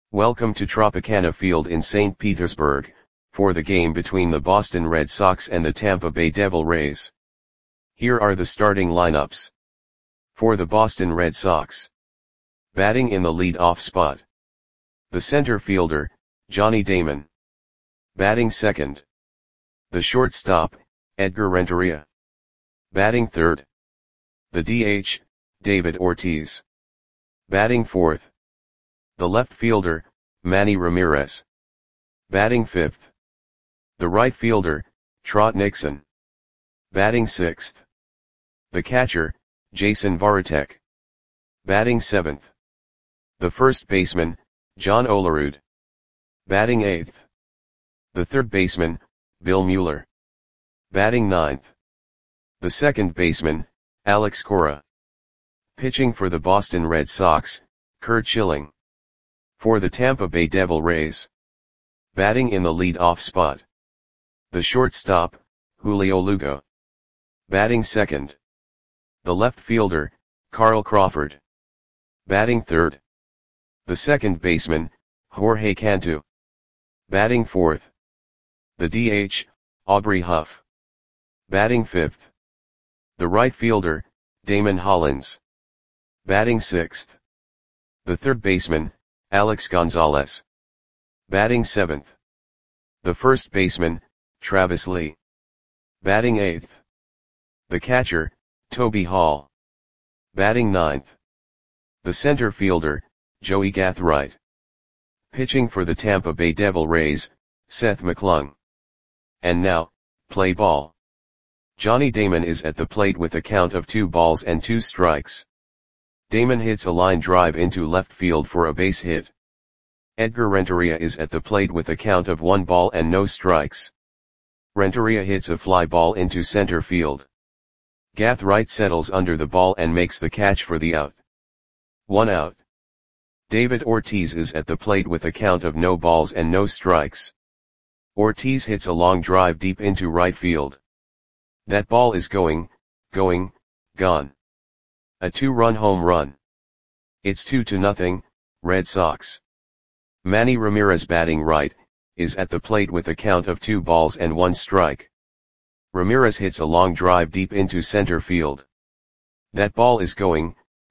Welcome to Tropicana Field in St. Petersburg, for the game between the Boston Red Sox and the Tampa Bay Devil Rays. Here are the starting lineups. For the Boston Red Sox. Batting in the lead-off spot. The center fielder, Johnny Damon. Batting second. The shortstop, Edgar Renteria. Batting third. The DH, David Ortiz. Batting fourth. The left fielder, Manny Ramirez. Batting fifth. The right fielder, Trot Nixon. Batting sixth. The catcher, Jason Varitek. Batting seventh. The first baseman, John Olerud. Batting eighth. The third baseman, Bill Mueller. Batting ninth. The second baseman, Alex Cora. Pitching for the Boston Red Sox, Curt Schilling. For the Tampa Bay Devil Rays. Batting in the lead-off spot. The shortstop, Julio Lugo. Batting second. The left fielder, Carl Crawford. Batting third. The second baseman, Jorge Cantu. Batting fourth. The DH, Aubrey Huff. Batting fifth. The right fielder, Damon Hollins. Batting sixth. The third baseman, Alex Gonzalez. Batting seventh. The first baseman, Travis Lee. Batting eighth. The catcher, Toby Hall. Batting ninth. The center fielder, Joey Gathright. Pitching for the Tampa Bay Devil Rays, Seth McClung. And now, play ball. Johnny Damon is at the plate with a count of 2-2. Damon hits a line drive into left field for a base hit. Edgar Renteria is at the plate with a count of 1-0. Renteria hits a fly ball into center field. Gathright settles under the ball and makes the catch for the out. 1 out. David Ortiz is at the plate with a count of 0-0. Ortiz hits a long drive deep into right field. That ball is gone. A 2-run home run. It's 2-0, Red Sox. Manny Ramirez batting right, is at the plate with a count of 2-1. Ramirez hits a long drive deep into center field. That ball is gone.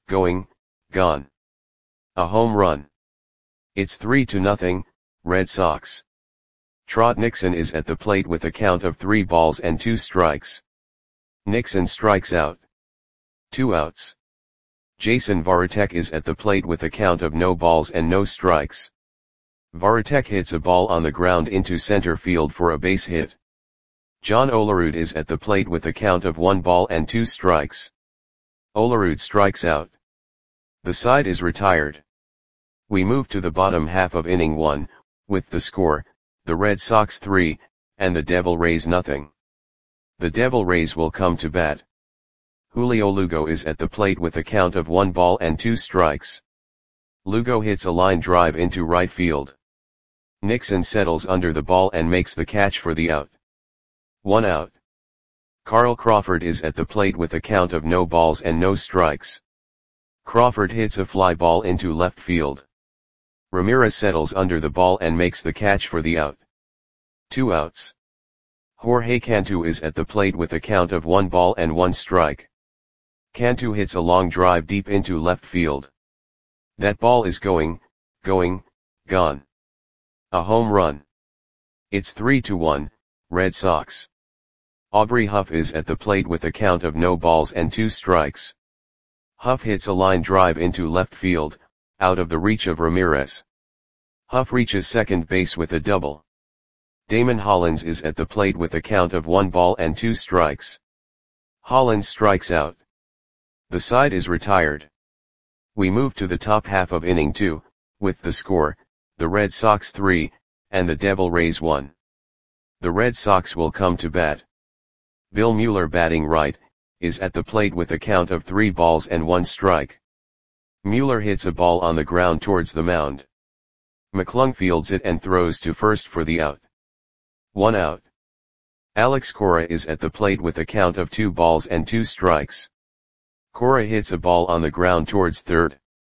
A home run. It's 3-0, Red Sox. Trot Nixon is at the plate with a count of 3-2. Nixon strikes out. 2 outs. Jason Varitek is at the plate with a count of 0-0. Varitek hits a ball on the ground into center field for a base hit. John Olerud is at the plate with a count of 1-2. Olerud strikes out. The side is retired. We move to the bottom half of inning 1, with the score, the Red Sox 3, and the Devil Rays 0. The Devil Rays will come to bat. Julio Lugo is at the plate with a count of 1-2. Lugo hits a line drive into right field. Nixon settles under the ball and makes the catch for the out. 1 out. Carl Crawford is at the plate with a count of 0-0. Crawford hits a fly ball into left field. Ramirez settles under the ball and makes the catch for the out. 2 outs. Jorge Cantu is at the plate with a count of 1-1. Cantu hits a long drive deep into left field. That ball is gone. A home run. It's 3-1, Red Sox. Aubrey Huff is at the plate with a count of 0-2. Huff hits a line drive into left field, out of the reach of Ramirez. Huff reaches second base with a double. Damon Hollins is at the plate with a count of 1-2. Hollins strikes out. The side is retired. We move to the top half of inning 2, with the score, the Red Sox 3, and the Devil Rays 1. The Red Sox will come to bat. Bill Mueller batting right, is at the plate with a count of 3-1. Mueller hits a ball on the ground towards the mound. McClung fields it and throws to first for the out. 1 out. Alex Cora is at the plate with a count of 2-2. Cora hits a ball on the ground towards third.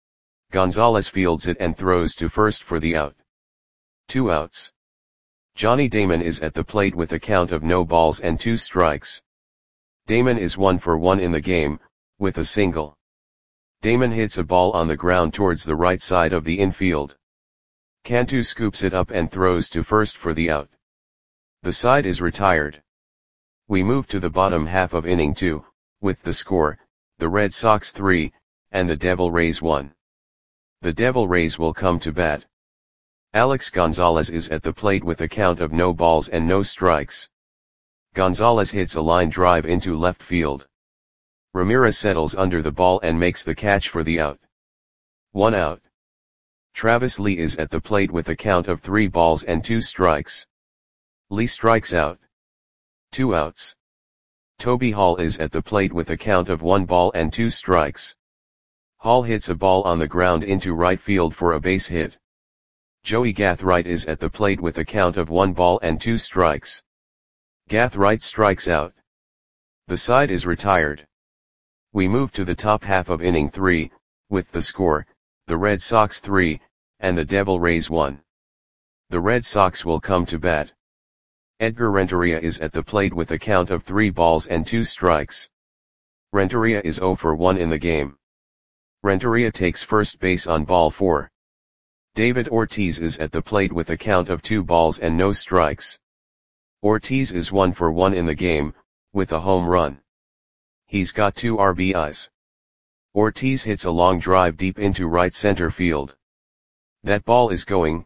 Gonzalez fields it and throws to first for the out. 2 outs. Johnny Damon is at the plate with a count of no balls and 2 strikes. Damon is 1 for 1 in the game, with a single. Damon hits a ball on the ground towards the right side of the infield. Cantu scoops it up and throws to first for the out. The side is retired. We move to the bottom half of inning 2, with the score, the Red Sox 3, and the Devil Rays 1. The Devil Rays will come to bat. Alex Gonzalez is at the plate with a count of no balls and no strikes. Gonzalez hits a line drive into left field. Ramirez settles under the ball and makes the catch for the out. 1 out. Travis Lee is at the plate with a count of 3 balls and 2 strikes. Lee strikes out. 2 outs. Toby Hall is at the plate with a count of 1 ball and 2 strikes. Hall hits a ball on the ground into right field for a base hit. Joey Gathright is at the plate with a count of 1 ball and 2 strikes. Gathright strikes out. The side is retired. We move to the top half of inning 3, with the score, the Red Sox 3, and the Devil Rays 1. The Red Sox will come to bat. Edgar Renteria is at the plate with a count of 3 balls and 2 strikes. Renteria is 0 for 1 in the game. Renteria takes first base on ball 4. David Ortiz is at the plate with a count of 2 balls and no strikes. Ortiz is 1 for 1 in the game, with a home run. He's got 2 RBIs. Ortiz hits a long drive deep into right center field. That ball is gone.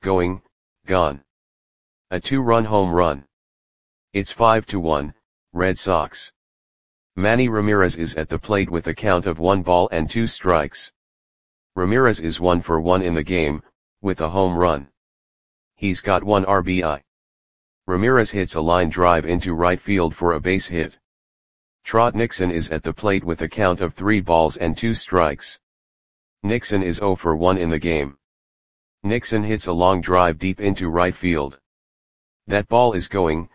A 2-run home run. It's 5-1, Red Sox. Manny Ramirez is at the plate with a count of 1 ball and 2 strikes. Ramirez is 1 for 1 in the game, with a home run. He's got 1 RBI. Ramirez hits a line drive into right field for a base hit. Trot Nixon is at the plate with a count of 3 balls and 2 strikes. Nixon is 0 for 1 in the game. Nixon hits a long drive deep into right field. That ball is gone.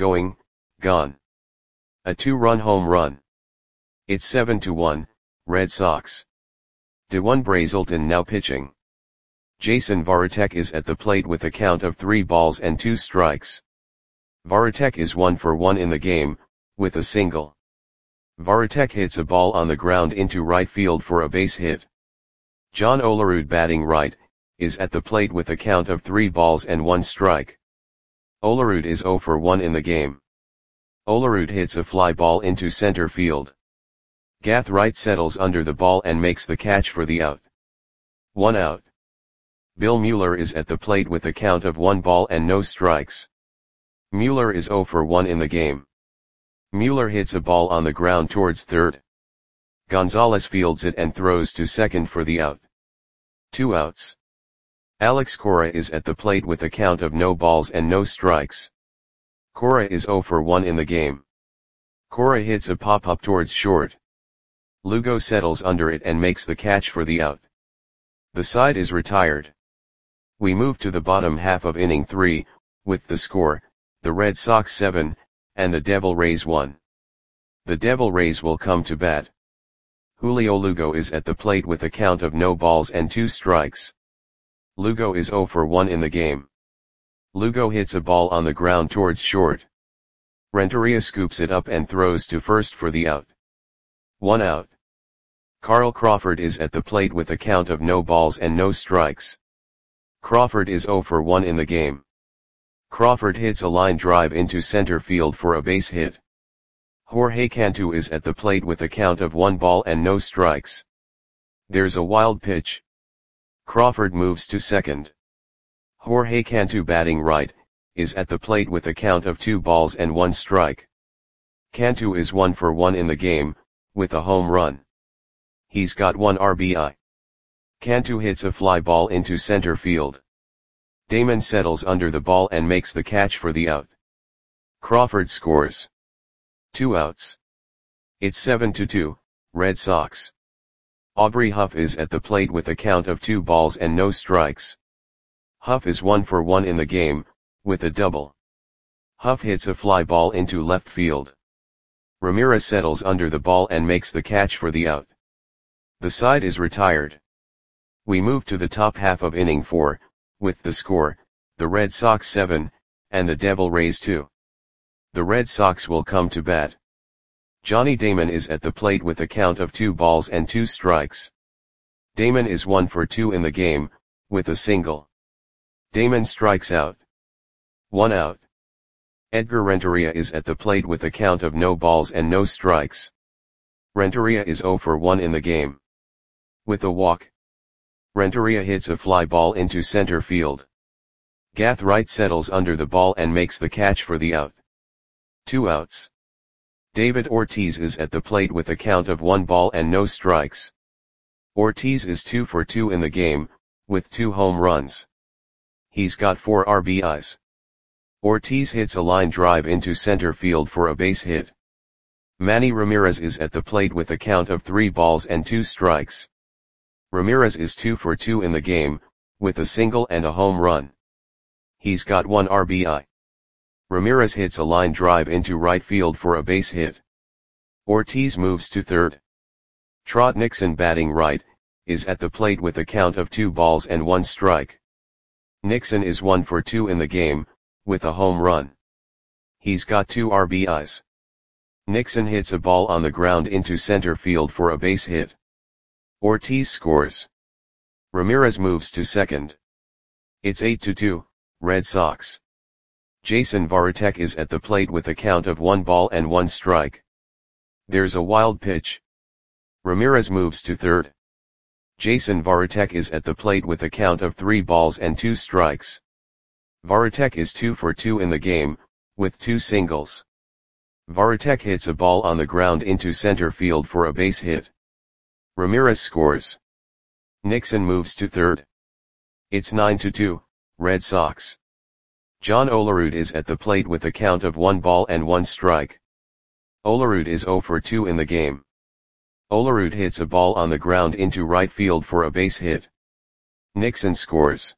A 2-run home run. It's 7-1, Red Sox. Dewon Brazelton now pitching. Jason Varitek is at the plate with a count of 3 balls and 2 strikes. Varitek is 1 for 1 in the game, with a single. Varitek hits a ball on the ground into right field for a base hit. John Olerud batting right, is at the plate with a count of 3 balls and 1 strike. Olerud is 0 for 1 in the game. Olerud hits a fly ball into center field. Gathright settles under the ball and makes the catch for the out. 1 out. Bill Mueller is at the plate with a count of 1 ball and no strikes. Mueller is 0 for 1 in the game. Mueller hits a ball on the ground towards third. Gonzalez fields it and throws to second for the out. 2 outs. Alex Cora is at the plate with a count of no balls and no strikes. Cora is 0 for 1 in the game. Cora hits a pop-up towards short. Lugo settles under it and makes the catch for the out. The side is retired. We move to the bottom half of inning 3, with the score, the Red Sox 7, and the Devil Rays 1. The Devil Rays will come to bat. Julio Lugo is at the plate with a count of no balls and 2 strikes. Lugo is 0 for 1 in the game. Lugo hits a ball on the ground towards short. Renteria scoops it up and throws to first for the out. 1 out. Carl Crawford is at the plate with a count of no balls and no strikes. Crawford is 0 for 1 in the game. Crawford hits a line drive into center field for a base hit. Jorge Cantu is at the plate with a count of 1 ball and no strikes. There's a wild pitch. Crawford moves to second. Jorge Cantu batting right, is at the plate with a count of 2 balls and 1 strike. Cantu is 1 for 1 in the game, with a home run. He's got 1 RBI. Cantu hits a fly ball into center field. Damon settles under the ball and makes the catch for the out. Crawford scores. 2 outs. It's 7-2, Red Sox. Aubrey Huff is at the plate with a count of 2 balls and no strikes. Huff is 1 for 1 in the game, with a double. Huff hits a fly ball into left field. Ramirez settles under the ball and makes the catch for the out. The side is retired. We move to the top half of inning 4, with the score, the Red Sox 7, and the Devil Rays 2. The Red Sox will come to bat. Johnny Damon is at the plate with a count of 2 balls and 2 strikes. Damon is 1 for 2 in the game, with a single. Damon strikes out. 1 out. Edgar Renteria is at the plate with a count of no balls and no strikes. Renteria is 0 for 1 in the game. With a walk. Renteria hits a fly ball into center field. Gath Wright settles under the ball and makes the catch for the out. 2 outs. David Ortiz is at the plate with a count of 1 ball and no strikes. Ortiz is 2 for 2 in the game, with 2 home runs. He's got 4 RBIs. Ortiz hits a line drive into center field for a base hit. Manny Ramirez is at the plate with a count of 3 balls and 2 strikes. Ramirez is 2 for 2 in the game, with a single and a home run. He's got 1 RBI. Ramirez hits a line drive into right field for a base hit. Ortiz moves to third. Trot Nixon, batting right, is at the plate with a count of 2 balls and 1 strike. Nixon is 1 for 2 in the game, with a home run. He's got 2 RBIs. Nixon hits a ball on the ground into center field for a base hit. Ortiz scores. Ramirez moves to second. It's 8-2, Red Sox. Jason Varitek is at the plate with a count of 1 ball and 1 strike. There's a wild pitch. Ramirez moves to third. Jason Varitek is at the plate with a count of 3 balls and 2 strikes. Varitek is 2 for 2 in the game, with 2 singles. Varitek hits a ball on the ground into center field for a base hit. Ramirez scores. Nixon moves to third. It's 9-2, Red Sox. John Olerud is at the plate with a count of 1 ball and 1 strike. Olerud is 0 for 2 in the game. Olerud hits a ball on the ground into right field for a base hit. Nixon scores.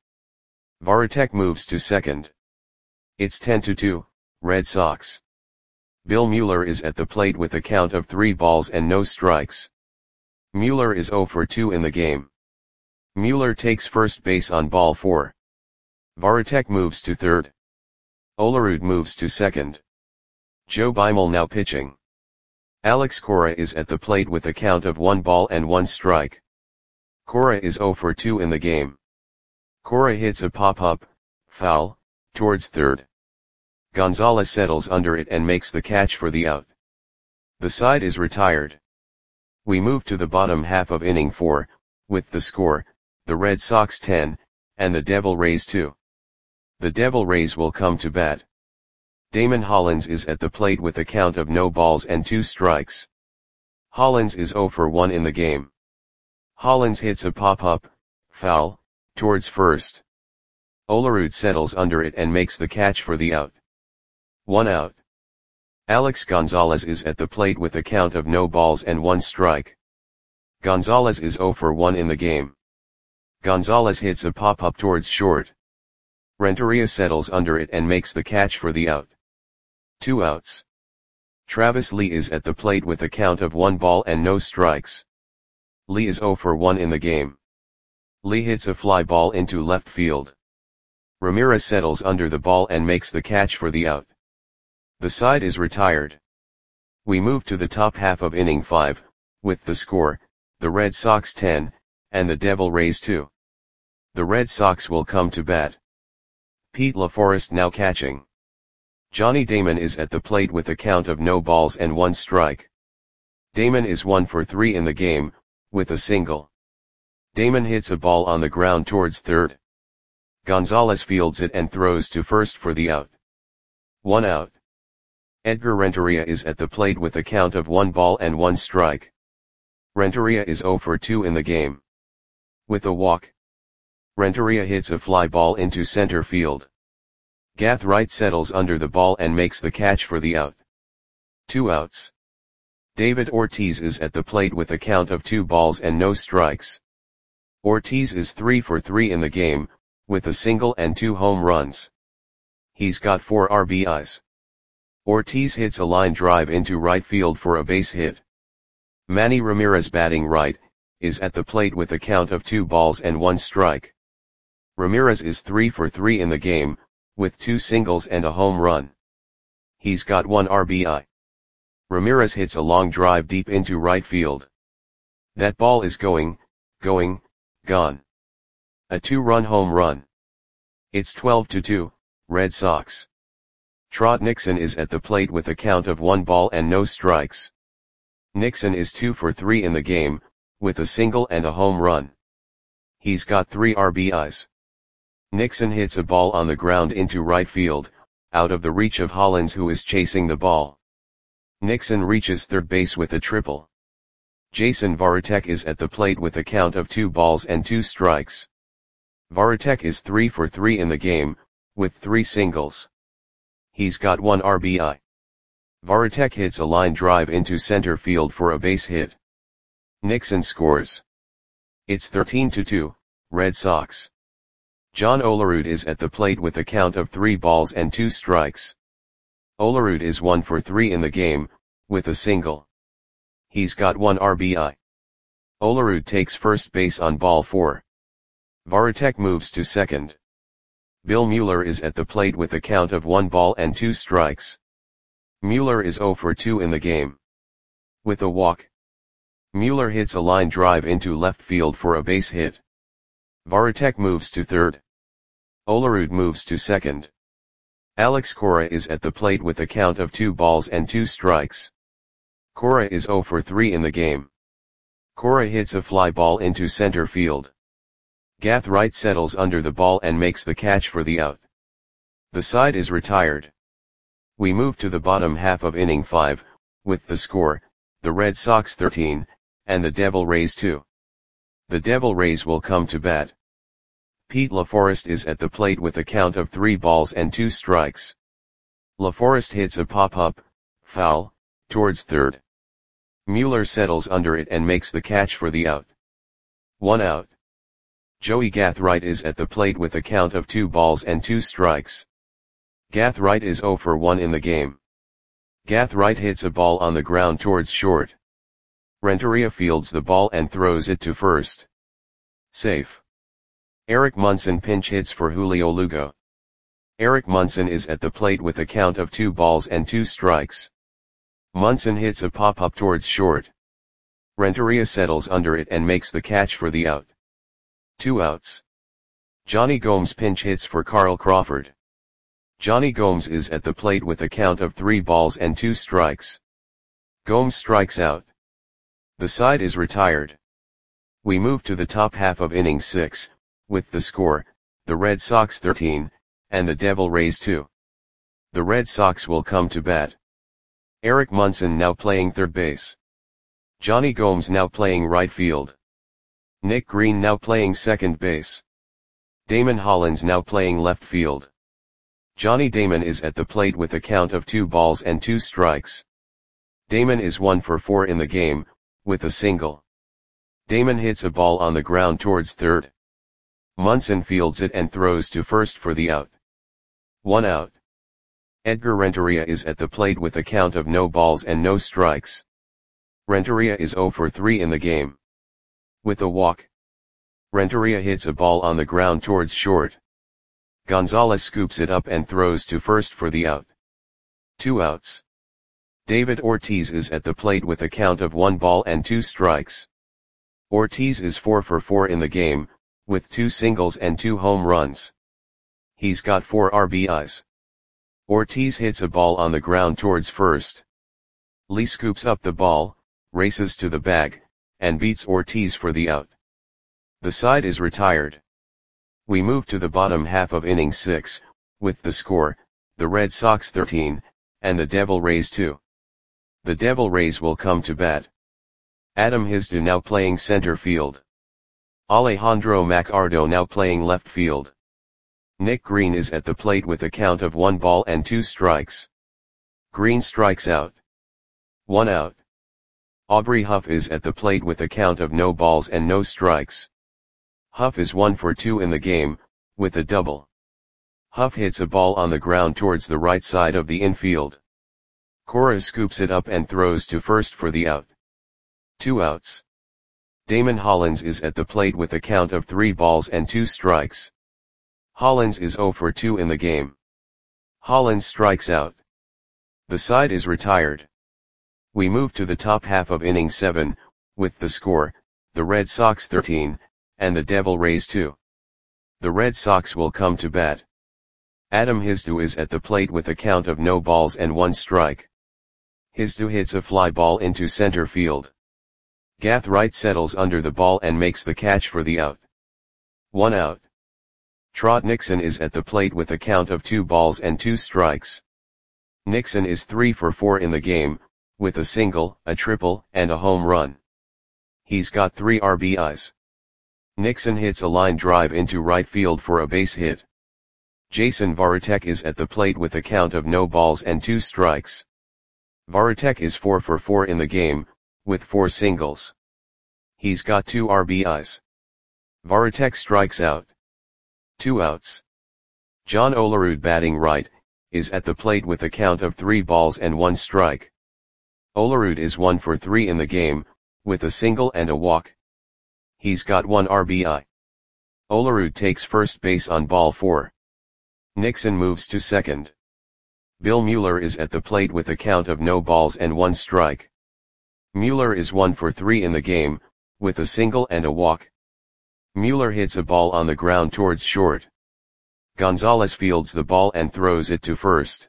Varitek moves to second. It's 10-2, Red Sox. Bill Mueller is at the plate with a count of 3 balls and no strikes. Mueller is 0 for 2 in the game. Mueller takes first base on ball 4. Varitek moves to third. Olerud moves to second. Joe Beimel now pitching. Alex Cora is at the plate with a count of 1 ball and 1 strike. Cora is 0 for 2 in the game. Cora hits a pop-up, foul, towards third. Gonzalez settles under it and makes the catch for the out. The side is retired. We move to the bottom half of inning 4, with the score, the Red Sox 10, and the Devil Rays 2. The Devil Rays will come to bat. Damon Hollins is at the plate with a count of no balls and 2 strikes. Hollins is 0 for 1 in the game. Hollins hits a pop-up, foul, towards first. Olerud settles under it and makes the catch for the out. 1 out. Alex Gonzalez is at the plate with a count of no balls and 1 strike. Gonzalez is 0 for 1 in the game. Gonzalez hits a pop-up towards short. Renteria settles under it and makes the catch for the out. 2 outs. Travis Lee is at the plate with a count of 1 ball and no strikes. Lee is 0 for 1 in the game. Lee hits a fly ball into left field. Ramirez settles under the ball and makes the catch for the out. The side is retired. We move to the top half of inning 5, with the score, the Red Sox 10, and the Devil Rays 2. The Red Sox will come to bat. Pete LaForest now catching. Johnny Damon is at the plate with a count of no balls and 1 strike. Damon is 1 for 3 in the game, with a single. Damon hits a ball on the ground towards third. Gonzalez fields it and throws to first for the out. 1 out. Edgar Renteria is at the plate with a count of 1 ball and 1 strike. Renteria is 0 for 2 in the game. With a walk. Renteria hits a fly ball into center field. Gath Wright settles under the ball and makes the catch for the out. 2 outs. David Ortiz is at the plate with a count of 2 balls and no strikes. Ortiz is 3 for 3 in the game, with a single and 2 home runs. He's got 4 RBIs. Ortiz hits a line drive into right field for a base hit. Manny Ramirez, batting right, is at the plate with a count of 2 balls and 1 strike. Ramirez is 3 for 3 in the game, with 2 singles and a home run. He's got 1 RBI. Ramirez hits a long drive deep into right field. That ball is gone. A 2-run home run. It's 12-2, Red Sox. Trot Nixon is at the plate with a count of 1 ball and no strikes. Nixon is 2 for 3 in the game, with a single and a home run. He's got 3 RBIs. Nixon hits a ball on the ground into right field, out of the reach of Hollins, who is chasing the ball. Nixon reaches third base with a triple. Jason Varitek is at the plate with a count of 2 balls and 2 strikes. Varitek is 3 for 3 in the game, with 3 singles. He's got 1 RBI. Varitek hits a line drive into center field for a base hit. Nixon scores. It's 13-2, Red Sox. John Olerud is at the plate with a count of 3 balls and 2 strikes. Olerud is 1 for 3 in the game, with a single. He's got 1 RBI. Olerud takes first base on ball 4. Varitek moves to second. Bill Mueller is at the plate with a count of 1 ball and 2 strikes. Mueller is 0 for 2 in the game. With a walk. Mueller hits a line drive into left field for a base hit. Varitek moves to third. Olerud moves to second. Alex Cora is at the plate with a count of 2 balls and 2 strikes. Cora is 0 for 3 in the game. Cora hits a fly ball into center field. Gath Wright settles under the ball and makes the catch for the out. The side is retired. We move to the bottom half of inning 5, with the score, the Red Sox 13, and the Devil Rays 2. The Devil Rays will come to bat. Pete LaForest is at the plate with a count of 3 balls and 2 strikes. LaForest hits a pop-up, foul, towards third. Mueller settles under it and makes the catch for the out. 1 out. Joey Gathright is at the plate with a count of 2 balls and 2 strikes. Gathright is 0 for 1 in the game. Gathright hits a ball on the ground towards short. Renteria fields the ball and throws it to first. Safe. Eric Munson pinch hits for Julio Lugo. Eric Munson is at the plate with a count of 2 balls and 2 strikes. Munson hits a pop-up towards short. Renteria settles under it and makes the catch for the out. 2 outs. Johnny Gomes pinch hits for Carl Crawford. Johnny Gomes is at the plate with a count of 3 balls and 2 strikes. Gomes strikes out. The side is retired. We move to the top half of inning 6, with the score, the Red Sox 13, and the Devil Rays 2. The Red Sox will come to bat. Eric Munson now playing third base. Johnny Gomes now playing right field. Nick Green now playing second base. Damon Hollins now playing left field. Johnny Damon is at the plate with a count of 2 balls and 2 strikes. Damon is 1 for 4 in the game, with a single. Damon hits a ball on the ground towards third. Munson fields it and throws to first for the out. 1 out. Edgar Renteria is at the plate with a count of no balls and no strikes. Renteria is 0 for 3 in the game. With a walk. Renteria hits a ball on the ground towards short. Gonzalez scoops it up and throws to first for the out. 2 outs. David Ortiz is at the plate with a count of 1 ball and 2 strikes. Ortiz is 4 for 4 in the game, with 2 singles and 2 home runs. He's got 4 RBIs. Ortiz hits a ball on the ground towards first. Lee scoops up the ball, races to the bag, and beats Ortiz for the out. The side is retired. We move to the bottom half of inning 6, with the score, the Red Sox 13, and the Devil Rays 2. The Devil Rays will come to bat. Adam Hizdu now playing center field. Alejandro Macardo now playing left field. Nick Green is at the plate with a count of 1 ball and 2 strikes. Green strikes out. 1 out. Aubrey Huff is at the plate with a count of no balls and no strikes. Huff is 1 for 2 in the game, with a double. Huff hits a ball on the ground towards the right side of the infield. Cora scoops it up and throws to first for the out. 2 outs. Damon Hollins is at the plate with a count of 3 balls and 2 strikes. Hollins is 0 for 2 in the game. Hollins strikes out. The side is retired. We move to the top half of inning 7, with the score, the Red Sox 13, and the Devil Rays 2. The Red Sox will come to bat. Adam Hizdu is at the plate with a count of no balls and 1 strike. Hizdu hits a fly ball into center field. Gath Wright settles under the ball and makes the catch for the out. 1 out. Trot Nixon is at the plate with a count of 2 balls and 2 strikes. Nixon is 3 for 4 in the game, with a single, a triple, and a home run. He's got 3 RBIs. Nixon hits a line drive into right field for a base hit. Jason Varitek is at the plate with a count of no balls and 2 strikes. Varitek is 4 for 4 in the game, with 4 singles. He's got 2 RBIs. Varitek strikes out. 2 outs. John Olerud, batting right, is at the plate with a count of 3 balls and 1 strike. Olerud is 1 for 3 in the game, with a single and a walk. He's got 1 RBI. Olerud takes first base on ball 4. Nixon moves to second. Bill Mueller is at the plate with a count of no balls and 1 strike. Mueller is 1 for 3 in the game, with a single and a walk. Mueller hits a ball on the ground towards short. Gonzalez fields the ball and throws it to first.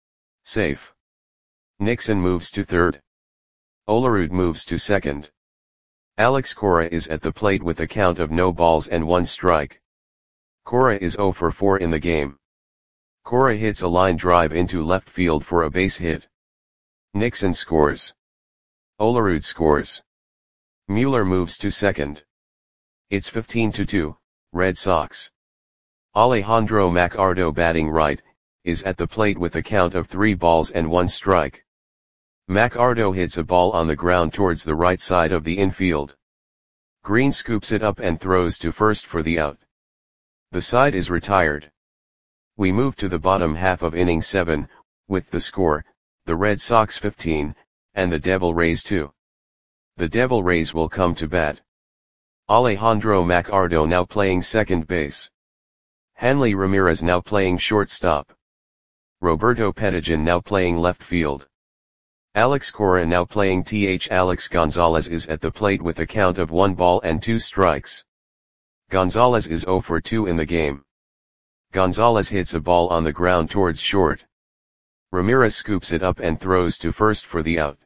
Safe. Nixon moves to third. Olerud moves to second. Alex Cora is at the plate with a count of no balls and 1 strike. Cora is 0 for 4 in the game. Cora hits a line drive into left field for a base hit. Nixon scores. Olerud scores. Mueller moves to second. It's 15-2, Red Sox. Alejandro Macardo, batting right, is at the plate with a count of 3 balls and 1 strike. Macardo hits a ball on the ground towards the right side of the infield. Green scoops it up and throws to first for the out. The side is retired. We move to the bottom half of inning 7, with the score, the Red Sox 15, and the Devil Rays 2. The Devil Rays will come to bat. Alejandro Macardo now playing second base. Hanley Ramirez now playing shortstop. Roberto Pettigen now playing left field. Alex Cora now playing TH. Alex Gonzalez is at the plate with a count of 1 ball and 2 strikes. Gonzalez is 0 for 2 in the game. Gonzalez hits a ball on the ground towards short. Ramirez scoops it up and throws to first for the out.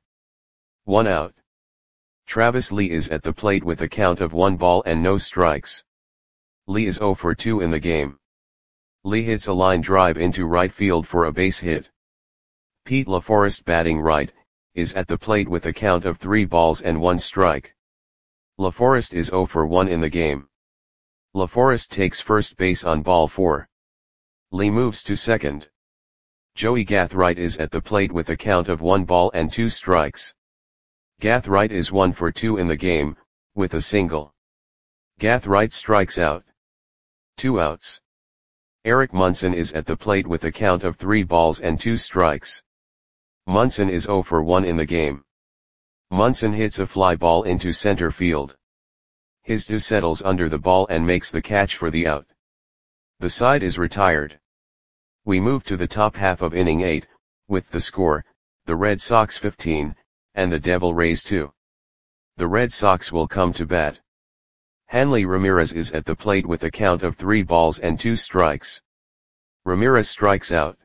1 out. Travis Lee is at the plate with a count of 1 ball and no strikes. Lee is 0 for 2 in the game. Lee hits a line drive into right field for a base hit. Pete LaForest, batting right, is at the plate with a count of 3 balls and 1 strike. LaForest is 0 for 1 in the game. LaForest takes first base on ball 4. Lee moves to second. Joey Gathright is at the plate with a count of 1 ball and 2 strikes. Gathright is 1 for 2 in the game, with a single. Gathright strikes out. 2 outs. Eric Munson is at the plate with a count of 3 balls and 2 strikes. Munson is 0 for 1 in the game. Munson hits a fly ball into center field. Hizdu settles under the ball and makes the catch for the out. The side is retired. We move to the top half of inning 8, with the score, the Red Sox 15, and the Devil Rays 2. The Red Sox will come to bat. Hanley Ramirez is at the plate with a count of 3 balls and 2 strikes. Ramirez strikes out.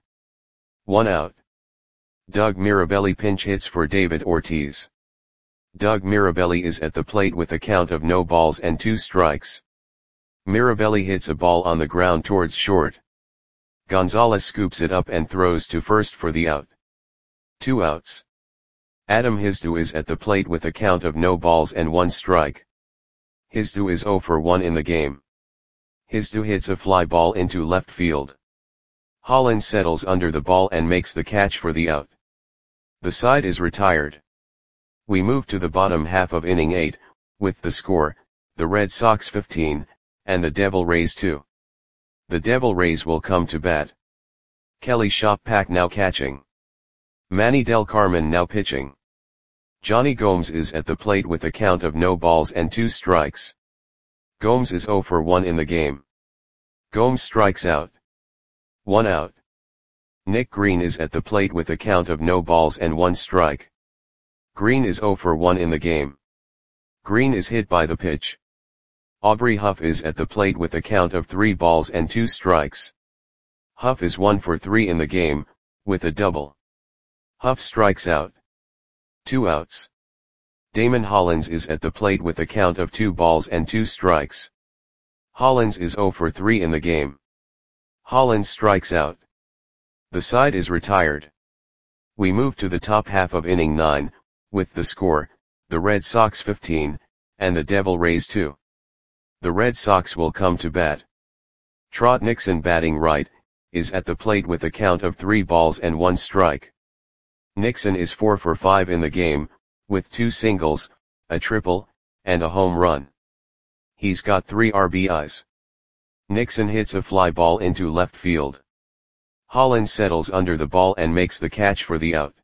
1 out. Doug Mirabelli pinch hits for David Ortiz. Doug Mirabelli is at the plate with a count of no balls and 2 strikes. Mirabelli hits a ball on the ground towards short. Gonzalez scoops it up and throws to first for the out. 2 outs. Adam Hizdu is at the plate with a count of no balls and 1 strike. Hizdu is 0 for 1 in the game. Hizdu hits a fly ball into left field. Hollins settles under the ball and makes the catch for the out. The side is retired. We move to the bottom half of inning 8, with the score, the Red Sox 15, and the Devil Rays 2. The Devil Rays will come to bat. Kelly Shoppak now catching. Manny Del Carmen now pitching. Johnny Gomes is at the plate with a count of no balls and 2 strikes. Gomes is 0 for 1 in the game. Gomes strikes out. 1 out. Nick Green is at the plate with a count of no balls and 1 strike. Green is 0 for 1 in the game. Green is hit by the pitch. Aubrey Huff is at the plate with a count of 3 balls and 2 strikes. Huff is 1 for 3 in the game, with a double. Huff strikes out. 2 outs. Damon Hollins is at the plate with a count of 2 balls and 2 strikes. Hollins is 0 for 3 in the game. Hollins strikes out. The side is retired. We move to the top half of inning 9, with the score, the Red Sox 15, and the Devil Rays 2. The Red Sox will come to bat. Trot Nixon, batting right, is at the plate with a count of 3 balls and 1 strike. Nixon is 4 for 5 in the game, with 2 singles, a triple, and a home run. He's got 3 RBIs. Nixon hits a fly ball into left field. Hollins settles under the ball and makes the catch for the out.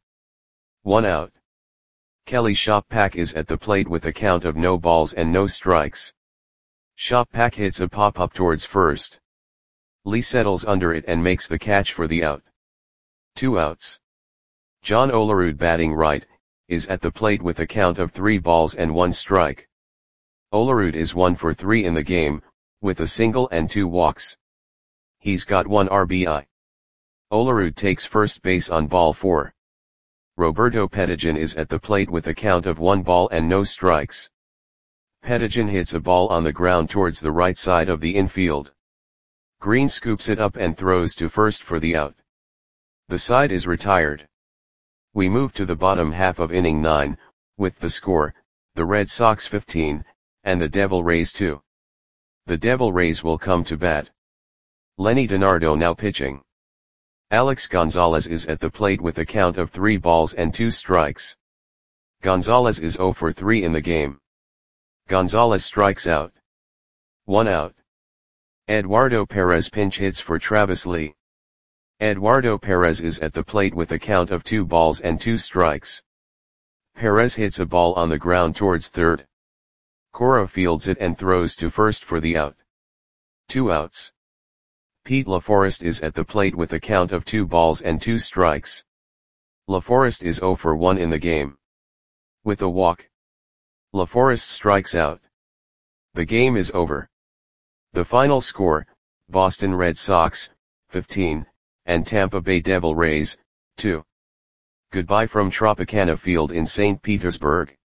1 out. Kelly Shoppack is at the plate with a count of no balls and no strikes. Shoppack hits a pop-up towards first. Lee settles under it and makes the catch for the out. 2 outs. John Olerud, batting right, is at the plate with a count of 3 balls and 1 strike. Olerud is 1 for 3 in the game, with a single and 2 walks. He's got 1 RBI. Olerud takes first base on ball 4. Roberto Pettijohn is at the plate with a count of 1 ball and no strikes. Pettijohn hits a ball on the ground towards the right side of the infield. Green scoops it up and throws to first for the out. The side is retired. We move to the bottom half of inning 9, with the score, the Red Sox 15, and the Devil Rays 2. The Devil Rays will come to bat. Lenny DiNardo now pitching. Alex Gonzalez is at the plate with a count of 3 balls and 2 strikes. Gonzalez is 0 for 3 in the game. Gonzalez strikes out. 1 out. Eduardo Perez pinch hits for Travis Lee. Eduardo Perez is at the plate with a count of 2 balls and 2 strikes. Perez hits a ball on the ground towards third. Cora fields it and throws to first for the out. 2 outs. Pete LaForest is at the plate with a count of 2 balls and 2 strikes. LaForest is 0 for 1 in the game. With a walk, LaForest strikes out. The game is over. The final score, Boston Red Sox, 15, and Tampa Bay Devil Rays, 2. Goodbye from Tropicana Field in St. Petersburg.